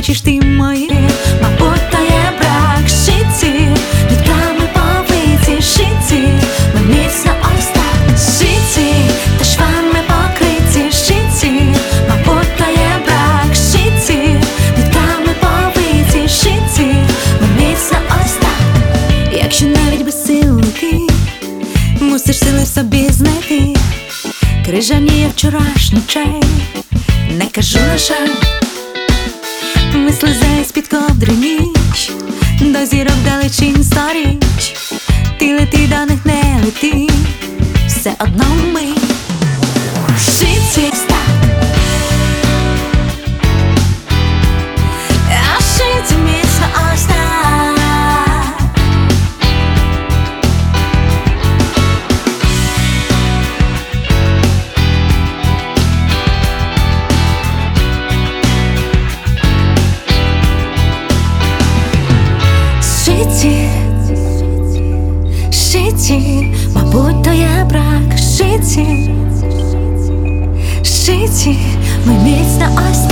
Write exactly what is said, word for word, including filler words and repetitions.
бачиш ти мої, мабуть, то є брак щиті, нитками повиті шиті, ми міцно ось так шиті, та швами покриті шиті, мабуть, то є брак щиті, нитками повиті шиті, ми міцно ось так. Якщо навіть безсилки мусиш сили в собі знайти, крижаніє вчорашній чай, не кажу на жаль. Ми слизає з-під ковдри ніч, до зірок далечінь сторіч, ти лети, до них не лети, все одно ми шиті стак, а шиті міцно ось так. Шиті, шиті, мабуть, то є брак шиті, шиті, ми міцно ось